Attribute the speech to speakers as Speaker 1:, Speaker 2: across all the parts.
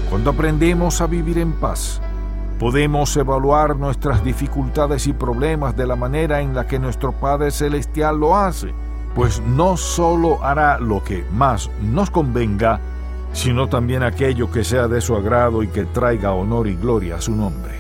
Speaker 1: Cuando aprendemos a vivir en paz, podemos evaluar nuestras dificultades y problemas de la manera en la que nuestro Padre Celestial lo hace, pues no solo hará lo que más nos convenga, sino también aquello que sea de su agrado y que traiga honor y gloria a su nombre.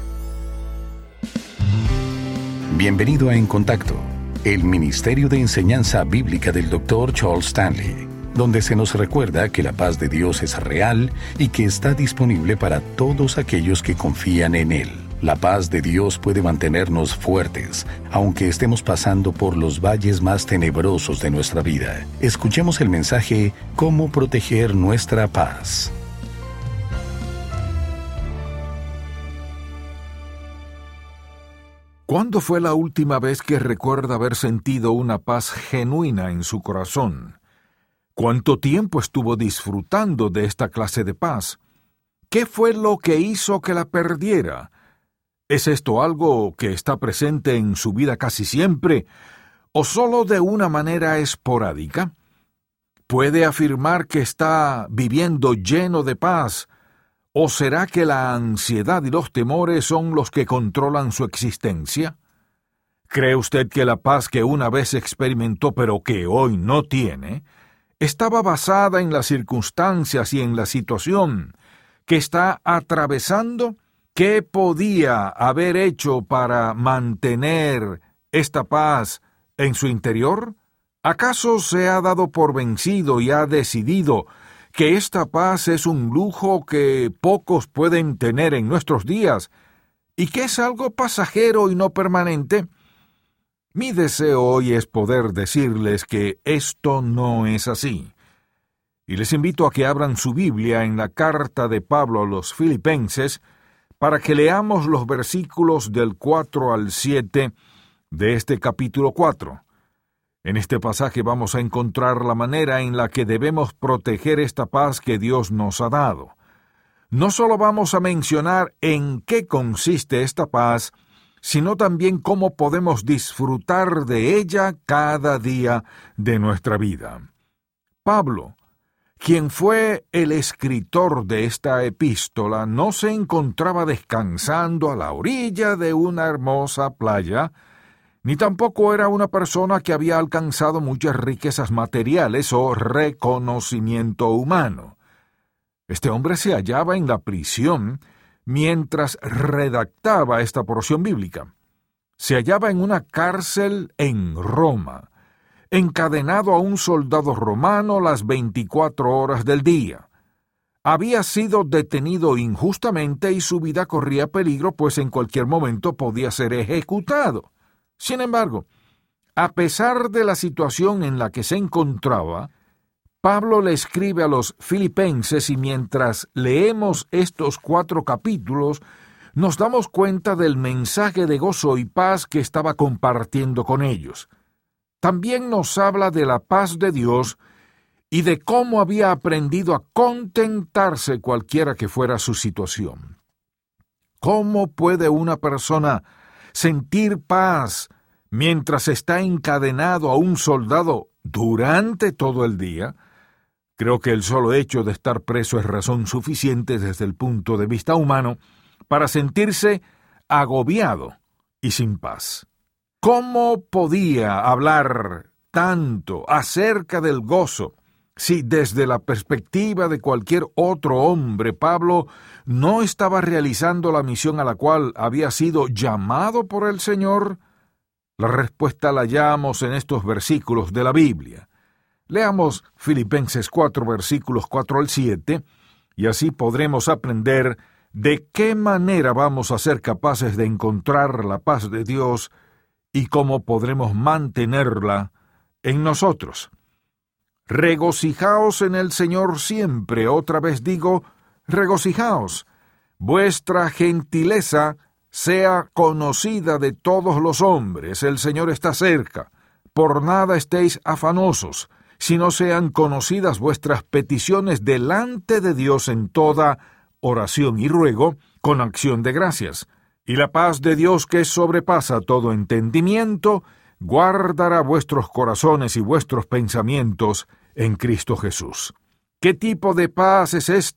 Speaker 2: Bienvenido a En Contacto, el Ministerio de Enseñanza Bíblica del Dr. Charles Stanley, donde se nos recuerda que la paz de Dios es real y que está disponible para todos aquellos que confían en Él. La paz de Dios puede mantenernos fuertes, aunque estemos pasando por los valles más tenebrosos de nuestra vida. Escuchemos el mensaje ¿Cómo proteger nuestra paz?
Speaker 1: ¿Cuándo fue la última vez que recuerda haber sentido una paz genuina en su corazón? ¿Cuánto tiempo estuvo disfrutando de esta clase de paz? ¿Qué fue lo que hizo que la perdiera? ¿Es esto algo que está presente en su vida casi siempre, o solo de una manera esporádica? ¿Puede afirmar que está viviendo lleno de paz, o será que la ansiedad y los temores son los que controlan su existencia? ¿Cree usted que la paz que una vez experimentó pero que hoy no tiene, estaba basada en las circunstancias y en la situación que está atravesando? ¿Qué podía haber hecho para mantener esta paz en su interior? ¿Acaso se ha dado por vencido y ha decidido que esta paz es un lujo que pocos pueden tener en nuestros días y que es algo pasajero y no permanente? Mi deseo hoy es poder decirles que esto no es así. Y les invito a que abran su Biblia en la carta de Pablo a los Filipenses para que leamos los versículos del 4 al 7 de este capítulo 4. En este pasaje vamos a encontrar la manera en la que debemos proteger esta paz que Dios nos ha dado. No solo vamos a mencionar en qué consiste esta paz, sino también cómo podemos disfrutar de ella cada día de nuestra vida. Pablo, quien fue el escritor de esta epístola, no se encontraba descansando a la orilla de una hermosa playa, ni tampoco era una persona que había alcanzado muchas riquezas materiales o reconocimiento humano. Este hombre se hallaba en la prisión mientras redactaba esta porción bíblica. Se hallaba en una cárcel en Roma, encadenado a un soldado romano las 24 horas del día. Había sido detenido injustamente y su vida corría peligro, pues en cualquier momento podía ser ejecutado. Sin embargo, a pesar de la situación en la que se encontraba, Pablo le escribe a los filipenses y mientras leemos estos 4 capítulos, nos damos cuenta del mensaje de gozo y paz que estaba compartiendo con ellos. También nos habla de la paz de Dios y de cómo había aprendido a contentarse cualquiera que fuera su situación. ¿Cómo puede una persona sentir paz mientras está encadenado a un soldado durante todo el día? Creo que el solo hecho de estar preso es razón suficiente desde el punto de vista humano para sentirse agobiado y sin paz. ¿Cómo podía hablar tanto acerca del gozo si desde la perspectiva de cualquier otro hombre Pablo no estaba realizando la misión a la cual había sido llamado por el Señor? La respuesta la hallamos en estos versículos de la Biblia. Leamos Filipenses 4, versículos 4 al 7, y así podremos aprender de qué manera vamos a ser capaces de encontrar la paz de Dios y cómo podremos mantenerla en nosotros. Regocijaos en el Señor siempre. Otra vez digo, regocijaos. Vuestra gentileza sea conocida de todos los hombres. El Señor está cerca. Por nada estéis afanosos, sino sean conocidas vuestras peticiones delante de Dios en toda oración y ruego, con acción de gracias. Y la paz de Dios, que sobrepasa todo entendimiento, guardará vuestros corazones y vuestros pensamientos en Cristo Jesús. ¿Qué tipo de paz es esta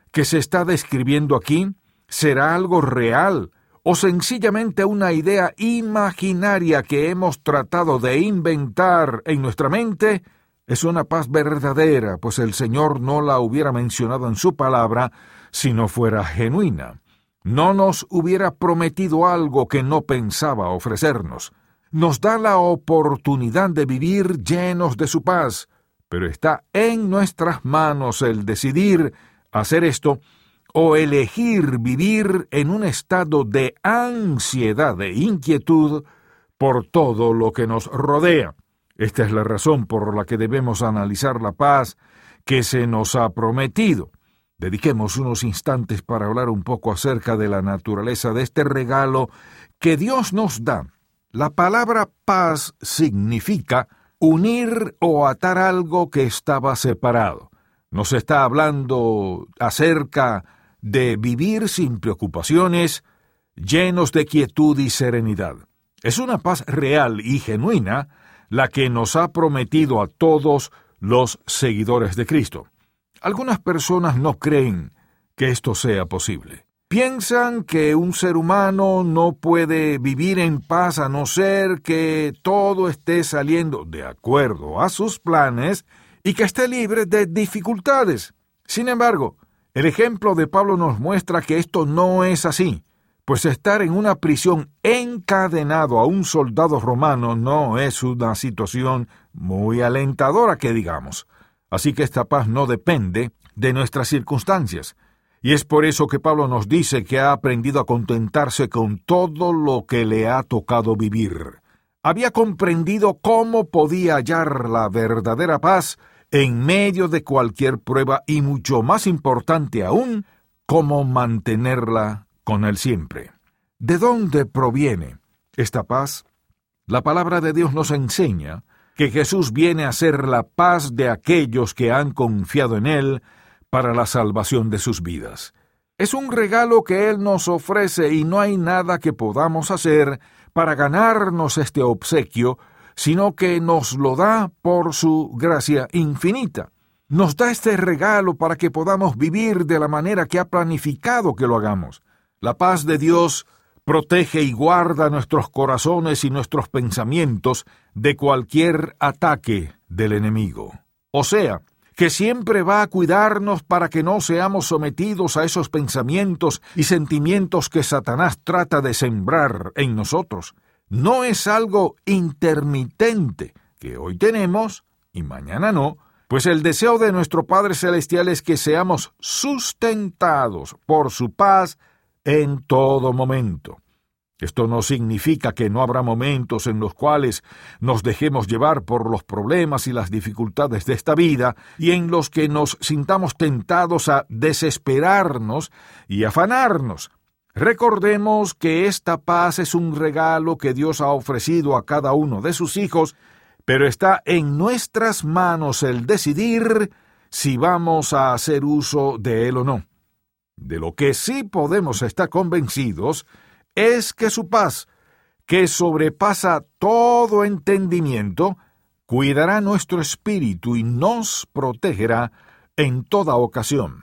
Speaker 1: que se está describiendo aquí será algo real o sencillamente una idea imaginaria que hemos tratado de inventar en nuestra mente, es una paz verdadera, pues el Señor no la hubiera mencionado en su palabra si no fuera genuina. No nos hubiera prometido algo que no pensaba ofrecernos. Nos da la oportunidad de vivir llenos de su paz, pero está en nuestras manos el decidir hacer esto o elegir vivir en un estado de ansiedad e inquietud por todo lo que nos rodea. Esta es la razón por la que debemos analizar la paz que se nos ha prometido. Dediquemos unos instantes para hablar un poco acerca de la naturaleza de este regalo que Dios nos da. La palabra paz significa unir o atar algo que estaba separado. Nos está hablando acerca de vivir sin preocupaciones, llenos de quietud y serenidad. Es una paz real y genuina la que nos ha prometido a todos los seguidores de Cristo. Algunas personas no creen que esto sea posible. Piensan que un ser humano no puede vivir en paz a no ser que todo esté saliendo de acuerdo a sus planes y que esté libre de dificultades. Sin embargo, el ejemplo de Pablo nos muestra que esto no es así, pues estar en una prisión encadenado a un soldado romano no es una situación muy alentadora que digamos. Así que esta paz no depende de nuestras circunstancias. Y es por eso que Pablo nos dice que ha aprendido a contentarse con todo lo que le ha tocado vivir. Había comprendido cómo podía hallar la verdadera paz en medio de cualquier prueba y, mucho más importante aún, cómo mantenerla con él siempre. ¿De dónde proviene esta paz? La palabra de Dios nos enseña que Jesús viene a ser la paz de aquellos que han confiado en Él para la salvación de sus vidas. Es un regalo que Él nos ofrece y no hay nada que podamos hacer para ganarnos este obsequio, sino que nos lo da por su gracia infinita. Nos da este regalo para que podamos vivir de la manera que ha planificado que lo hagamos. La paz de Dios protege y guarda nuestros corazones y nuestros pensamientos de cualquier ataque del enemigo. O sea, que siempre va a cuidarnos para que no seamos sometidos a esos pensamientos y sentimientos que Satanás trata de sembrar en nosotros. No es algo intermitente que hoy tenemos y mañana no, pues el deseo de nuestro Padre Celestial es que seamos sustentados por su paz en todo momento. Esto no significa que no habrá momentos en los cuales nos dejemos llevar por los problemas y las dificultades de esta vida y en los que nos sintamos tentados a desesperarnos y afanarnos. Recordemos que esta paz es un regalo que Dios ha ofrecido a cada uno de sus hijos, pero está en nuestras manos el decidir si vamos a hacer uso de él o no. De lo que sí podemos estar convencidos es que su paz, que sobrepasa todo entendimiento, cuidará nuestro espíritu y nos protegerá en toda ocasión.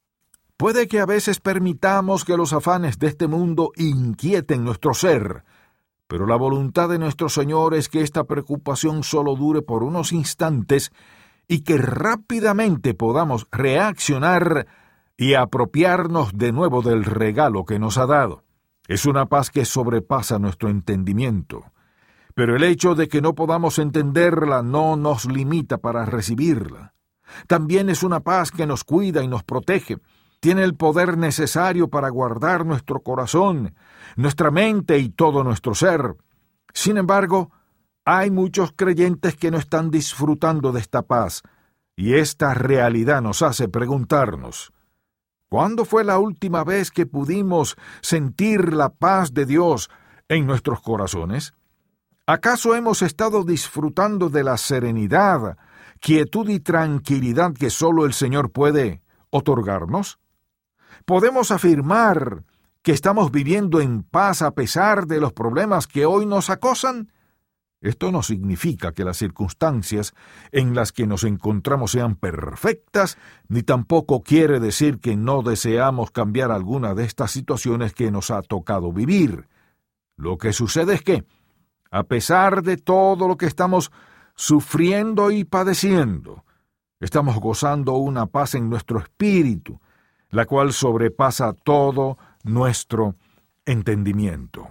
Speaker 1: Puede que a veces permitamos que los afanes de este mundo inquieten nuestro ser, pero la voluntad de nuestro Señor es que esta preocupación solo dure por unos instantes y que rápidamente podamos reaccionar y apropiarnos de nuevo del regalo que nos ha dado. Es una paz que sobrepasa nuestro entendimiento, pero el hecho de que no podamos entenderla no nos limita para recibirla. También es una paz que nos cuida y nos protege. Tiene el poder necesario para guardar nuestro corazón, nuestra mente y todo nuestro ser. Sin embargo, hay muchos creyentes que no están disfrutando de esta paz, y esta realidad nos hace preguntarnos: ¿cuándo fue la última vez que pudimos sentir la paz de Dios en nuestros corazones? ¿Acaso hemos estado disfrutando de la serenidad, quietud y tranquilidad que solo el Señor puede otorgarnos? ¿Podemos afirmar que estamos viviendo en paz a pesar de los problemas que hoy nos acosan? Esto no significa que las circunstancias en las que nos encontramos sean perfectas, ni tampoco quiere decir que no deseamos cambiar alguna de estas situaciones que nos ha tocado vivir. Lo que sucede es que, a pesar de todo lo que estamos sufriendo y padeciendo, estamos gozando una paz en nuestro espíritu, la cual sobrepasa todo nuestro entendimiento.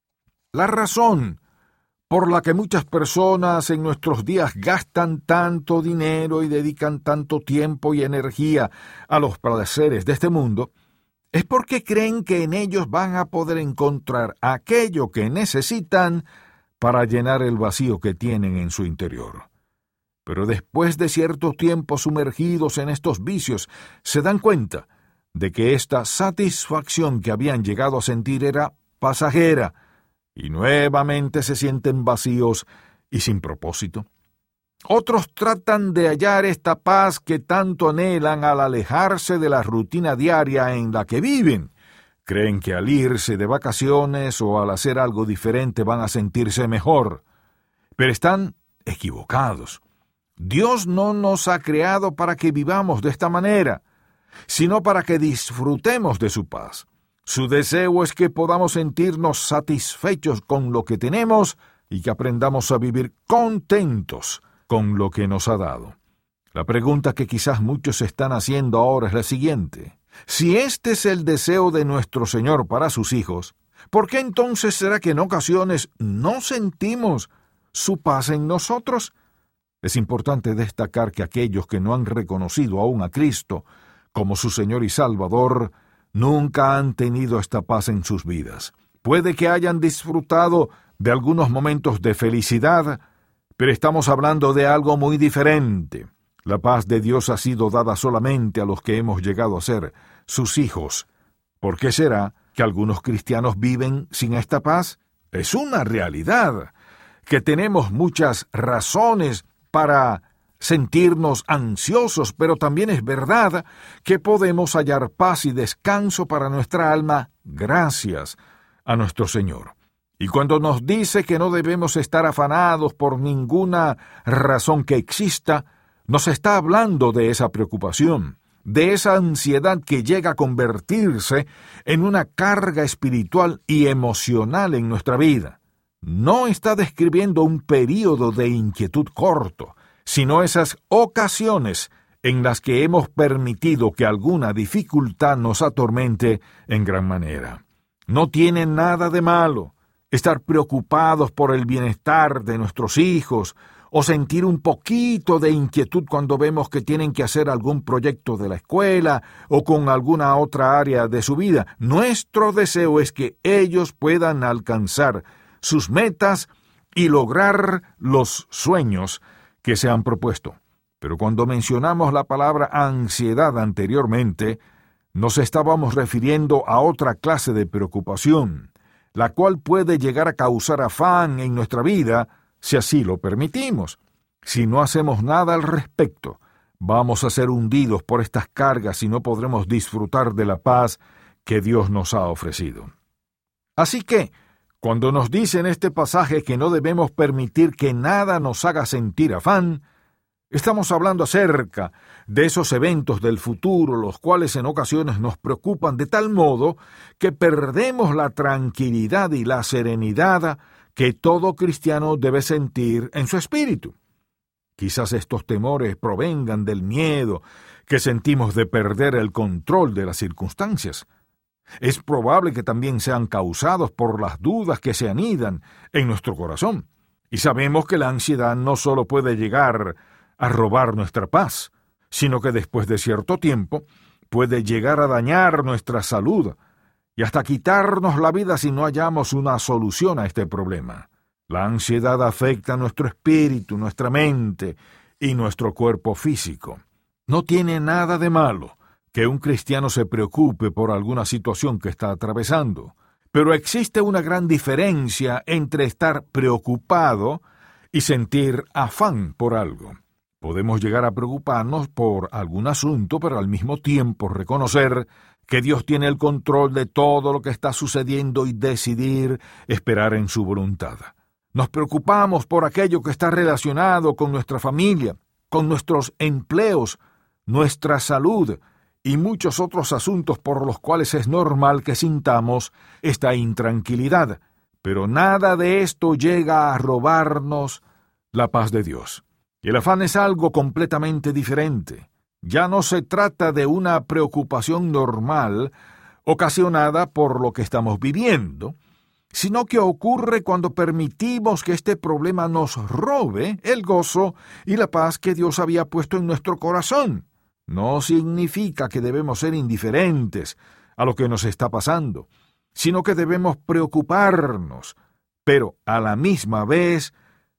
Speaker 1: La razón por la que muchas personas en nuestros días gastan tanto dinero y dedican tanto tiempo y energía a los placeres de este mundo, es porque creen que en ellos van a poder encontrar aquello que necesitan para llenar el vacío que tienen en su interior. Pero después de cierto tiempo sumergidos en estos vicios, se dan cuenta de que esta satisfacción que habían llegado a sentir era pasajera, y nuevamente se sienten vacíos y sin propósito. Otros tratan de hallar esta paz que tanto anhelan al alejarse de la rutina diaria en la que viven. Creen que al irse de vacaciones o al hacer algo diferente van a sentirse mejor. Pero están equivocados. Dios no nos ha creado para que vivamos de esta manera, sino para que disfrutemos de su paz. Su deseo es que podamos sentirnos satisfechos con lo que tenemos y que aprendamos a vivir contentos con lo que nos ha dado. La pregunta que quizás muchos están haciendo ahora es la siguiente: si este es el deseo de nuestro Señor para sus hijos, ¿por qué entonces será que en ocasiones no sentimos su paz en nosotros? Es importante destacar que aquellos que no han reconocido aún a Cristo como su Señor y Salvador nunca han tenido esta paz en sus vidas. Puede que hayan disfrutado de algunos momentos de felicidad, pero estamos hablando de algo muy diferente. La paz de Dios ha sido dada solamente a los que hemos llegado a ser sus hijos. ¿Por qué será que algunos cristianos viven sin esta paz? Es una realidad que tenemos muchas razones para sentirnos ansiosos, pero también es verdad que podemos hallar paz y descanso para nuestra alma gracias a nuestro Señor. Y cuando nos dice que no debemos estar afanados por ninguna razón que exista, nos está hablando de esa preocupación, de esa ansiedad que llega a convertirse en una carga espiritual y emocional en nuestra vida. No está describiendo un período de inquietud corto, sino esas ocasiones en las que hemos permitido que alguna dificultad nos atormente en gran manera. No tiene nada de malo estar preocupados por el bienestar de nuestros hijos o sentir un poquito de inquietud cuando vemos que tienen que hacer algún proyecto de la escuela o con alguna otra área de su vida. Nuestro deseo es que ellos puedan alcanzar sus metas y lograr los sueños que se han propuesto. Pero cuando mencionamos la palabra ansiedad anteriormente, nos estábamos refiriendo a otra clase de preocupación, la cual puede llegar a causar afán en nuestra vida si así lo permitimos. Si no hacemos nada al respecto, vamos a ser hundidos por estas cargas y no podremos disfrutar de la paz que Dios nos ha ofrecido. Así que, cuando nos dice en este pasaje que no debemos permitir que nada nos haga sentir afán, estamos hablando acerca de esos eventos del futuro, los cuales en ocasiones nos preocupan de tal modo que perdemos la tranquilidad y la serenidad que todo cristiano debe sentir en su espíritu. Quizás estos temores provengan del miedo que sentimos de perder el control de las circunstancias. Es probable que también sean causados por las dudas que se anidan en nuestro corazón. Y sabemos que la ansiedad no solo puede llegar a robar nuestra paz, sino que después de cierto tiempo puede llegar a dañar nuestra salud y hasta quitarnos la vida si no hallamos una solución a este problema. La ansiedad afecta nuestro espíritu, nuestra mente y nuestro cuerpo físico. No tiene nada de malo que un cristiano se preocupe por alguna situación que está atravesando, pero existe una gran diferencia entre estar preocupado y sentir afán por algo. Podemos llegar a preocuparnos por algún asunto, pero al mismo tiempo reconocer que Dios tiene el control de todo lo que está sucediendo y decidir esperar en su voluntad. Nos preocupamos por aquello que está relacionado con nuestra familia, con nuestros empleos, nuestra salud y muchos otros asuntos por los cuales es normal que sintamos esta intranquilidad. Pero nada de esto llega a robarnos la paz de Dios. El afán es algo completamente diferente. Ya no se trata de una preocupación normal ocasionada por lo que estamos viviendo, sino que ocurre cuando permitimos que este problema nos robe el gozo y la paz que Dios había puesto en nuestro corazón. No significa que debemos ser indiferentes a lo que nos está pasando, sino que debemos preocuparnos, pero a la misma vez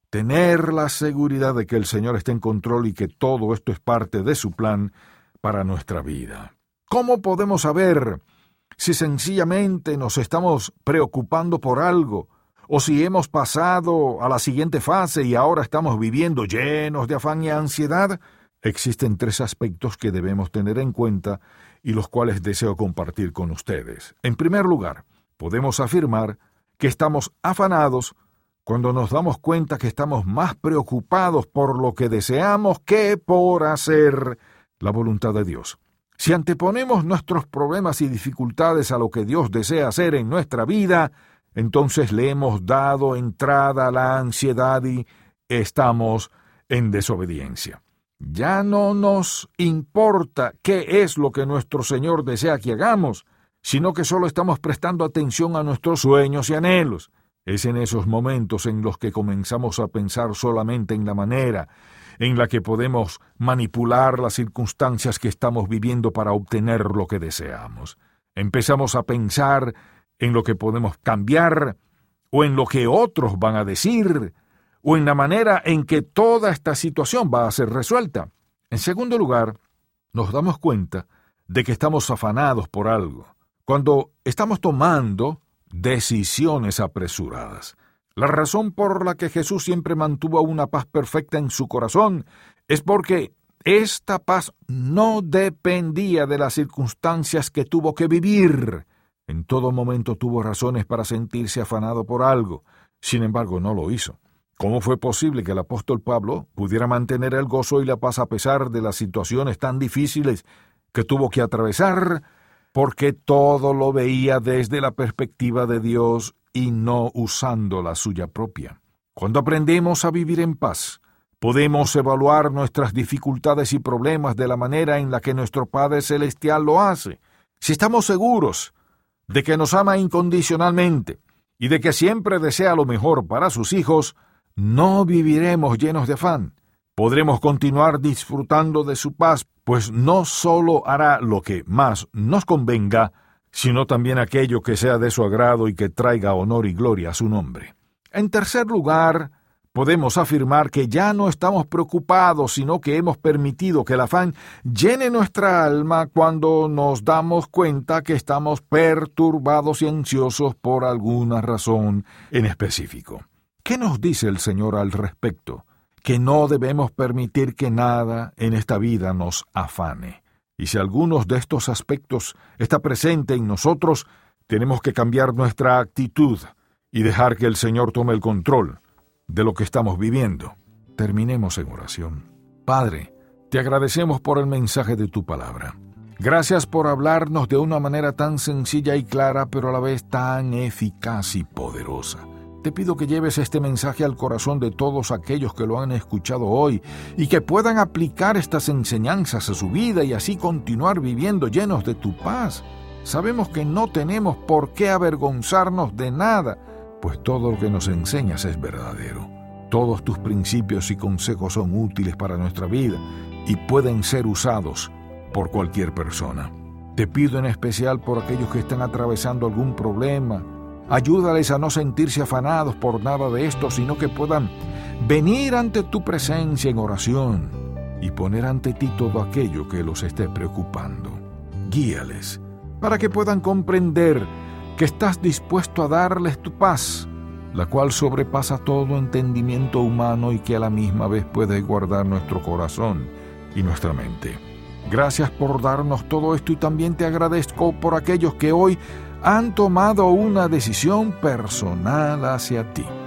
Speaker 1: tener la seguridad de que el Señor está en control y que todo esto es parte de su plan para nuestra vida. ¿Cómo podemos saber si sencillamente nos estamos preocupando por algo, o si hemos pasado a la siguiente fase y ahora estamos viviendo llenos de afán y ansiedad? Existen 3 aspectos que debemos tener en cuenta y los cuales deseo compartir con ustedes. En primer lugar, podemos afirmar que estamos afanados cuando nos damos cuenta que estamos más preocupados por lo que deseamos que por hacer la voluntad de Dios. Si anteponemos nuestros problemas y dificultades a lo que Dios desea hacer en nuestra vida, entonces le hemos dado entrada a la ansiedad y estamos en desobediencia. Ya no nos importa qué es lo que nuestro Señor desea que hagamos, sino que solo estamos prestando atención a nuestros sueños y anhelos. Es en esos momentos en los que comenzamos a pensar solamente en la manera en la que podemos manipular las circunstancias que estamos viviendo para obtener lo que deseamos. Empezamos a pensar en lo que podemos cambiar, o en lo que otros van a decir, o en la manera en que toda esta situación va a ser resuelta. En segundo lugar, nos damos cuenta de que estamos afanados por algo, cuando estamos tomando decisiones apresuradas. La razón por la que Jesús siempre mantuvo una paz perfecta en su corazón es porque esta paz no dependía de las circunstancias que tuvo que vivir. En todo momento tuvo razones para sentirse afanado por algo, sin embargo no lo hizo. ¿Cómo fue posible que el apóstol Pablo pudiera mantener el gozo y la paz a pesar de las situaciones tan difíciles que tuvo que atravesar? Porque todo lo veía desde la perspectiva de Dios y no usando la suya propia. Cuando aprendemos a vivir en paz, podemos evaluar nuestras dificultades y problemas de la manera en la que nuestro Padre Celestial lo hace. Si estamos seguros de que nos ama incondicionalmente y de que siempre desea lo mejor para sus hijos, no viviremos llenos de afán. Podremos continuar disfrutando de su paz, pues no solo hará lo que más nos convenga, sino también aquello que sea de su agrado y que traiga honor y gloria a su nombre. En tercer lugar, podemos afirmar que ya no estamos preocupados, sino que hemos permitido que el afán llene nuestra alma cuando nos damos cuenta que estamos perturbados y ansiosos por alguna razón en específico. ¿Qué nos dice el Señor al respecto? Que no debemos permitir que nada en esta vida nos afane. Y si algunos de estos aspectos está presente en nosotros, tenemos que cambiar nuestra actitud y dejar que el Señor tome el control de lo que estamos viviendo. Terminemos en oración. Padre, te agradecemos por el mensaje de tu palabra. Gracias por hablarnos de una manera tan sencilla y clara, pero a la vez tan eficaz y poderosa. Te pido que lleves este mensaje al corazón de todos aquellos que lo han escuchado hoy y que puedan aplicar estas enseñanzas a su vida y así continuar viviendo llenos de tu paz. Sabemos que no tenemos por qué avergonzarnos de nada, pues todo lo que nos enseñas es verdadero. Todos tus principios y consejos son útiles para nuestra vida y pueden ser usados por cualquier persona. Te pido en especial por aquellos que están atravesando algún problema. Ayúdales a no sentirse afanados por nada de esto, sino que puedan venir ante tu presencia en oración y poner ante ti todo aquello que los esté preocupando. Guíales para que puedan comprender que estás dispuesto a darles tu paz, la cual sobrepasa todo entendimiento humano y que a la misma vez puede guardar nuestro corazón y nuestra mente. Gracias por darnos todo esto y también te agradezco por aquellos que hoy han tomado una decisión personal hacia ti.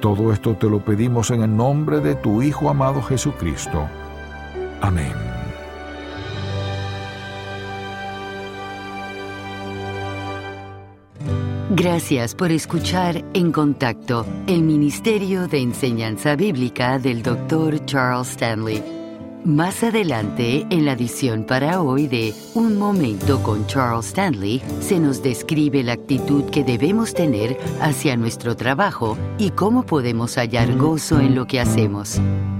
Speaker 1: Todo esto te lo pedimos en el nombre de tu Hijo amado Jesucristo. Amén.
Speaker 3: Gracias por escuchar En Contacto, el Ministerio de Enseñanza Bíblica del Dr. Charles Stanley. Más adelante, en la edición para hoy de Un Momento con Charles Stanley, se nos describe la actitud que debemos tener hacia nuestro trabajo y cómo podemos hallar gozo en lo que hacemos.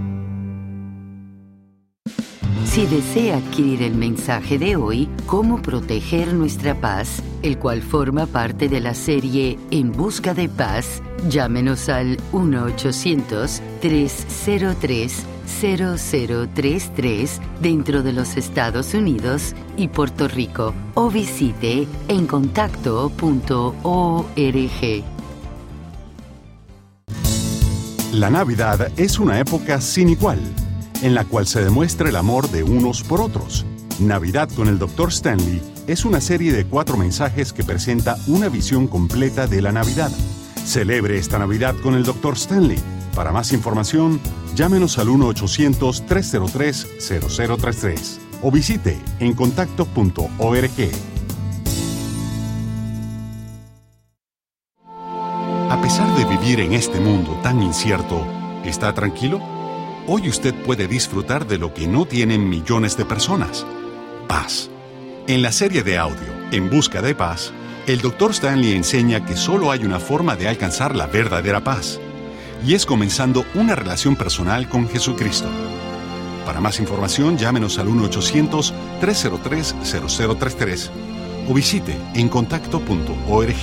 Speaker 3: Si desea adquirir el mensaje de hoy, Cómo proteger nuestra paz, el cual forma parte de la serie En Busca de Paz, llámenos al 1-800-303-0033 dentro de los Estados Unidos y Puerto Rico, o visite encontacto.org.
Speaker 4: La Navidad es una época sin igual, en la cual se demuestra el amor de unos por otros. Navidad con el Dr. Stanley es una serie de 4 mensajes que presenta una visión completa de la Navidad. Celebre esta Navidad con el Dr. Stanley. Para más información, llámenos al 1-800-303-0033 o visite encontacto.org. A pesar de vivir en este mundo tan incierto, ¿está tranquilo? Hoy usted puede disfrutar de lo que no tienen millones de personas: paz. En la serie de audio En Busca de Paz, el Dr. Stanley enseña que solo hay una forma de alcanzar la verdadera paz, y es comenzando una relación personal con Jesucristo. Para más información, llámenos al 1-800-303-0033 o visite encontacto.org.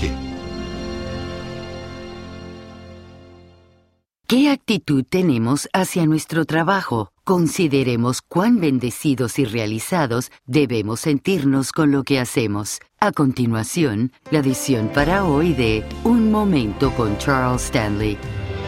Speaker 3: ¿Qué actitud tenemos hacia nuestro trabajo? Consideremos cuán bendecidos y realizados debemos sentirnos con lo que hacemos. A continuación, la edición para hoy de Un Momento con Charles Stanley.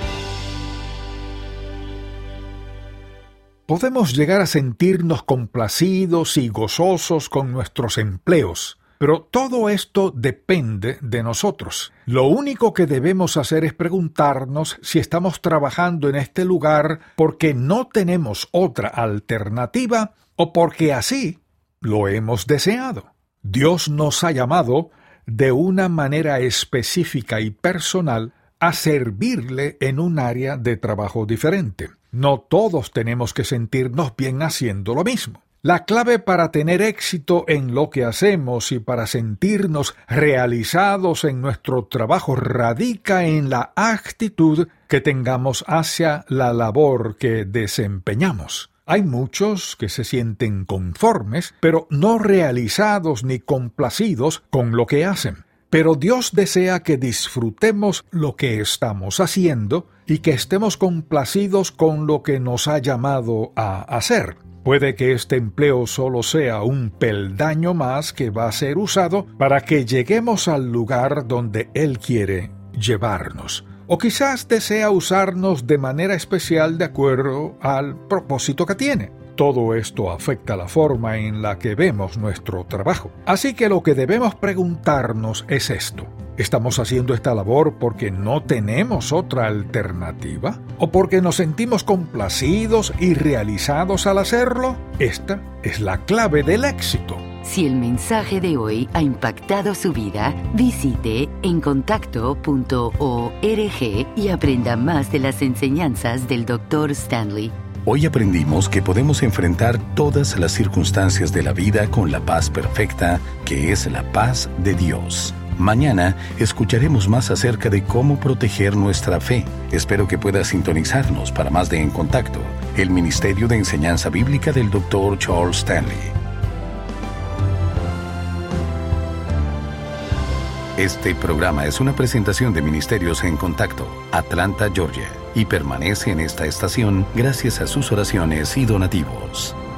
Speaker 1: Podemos llegar a sentirnos complacidos y gozosos con nuestros empleos, pero todo esto depende de nosotros. Lo único que debemos hacer es preguntarnos si estamos trabajando en este lugar porque no tenemos otra alternativa o porque así lo hemos deseado. Dios nos ha llamado de una manera específica y personal a servirle en un área de trabajo diferente. No todos tenemos que sentirnos bien haciendo lo mismo. La clave para tener éxito en lo que hacemos y para sentirnos realizados en nuestro trabajo radica en la actitud que tengamos hacia la labor que desempeñamos. Hay muchos que se sienten conformes, pero no realizados ni complacidos con lo que hacen. Pero Dios desea que disfrutemos lo que estamos haciendo y que estemos complacidos con lo que nos ha llamado a hacer. Puede que este empleo solo sea un peldaño más que va a ser usado para que lleguemos al lugar donde Él quiere llevarnos. O quizás desea usarnos de manera especial de acuerdo al propósito que tiene. Todo esto afecta la forma en la que vemos nuestro trabajo. Así que lo que debemos preguntarnos es esto: ¿estamos haciendo esta labor porque no tenemos otra alternativa? ¿O porque nos sentimos complacidos y realizados al hacerlo? Esta es la clave del éxito.
Speaker 3: Si el mensaje de hoy ha impactado su vida, visite encontacto.org y aprenda más de las enseñanzas del Dr. Stanley.
Speaker 2: Hoy aprendimos que podemos enfrentar todas las circunstancias de la vida con la paz perfecta, que es la paz de Dios. Mañana escucharemos más acerca de cómo proteger nuestra fe. Espero que pueda sintonizarnos para más de En Contacto, el Ministerio de Enseñanza Bíblica del Dr. Charles Stanley. Este programa es una presentación de Ministerios En Contacto, Atlanta, Georgia, y permanece en esta estación gracias a sus oraciones y donativos.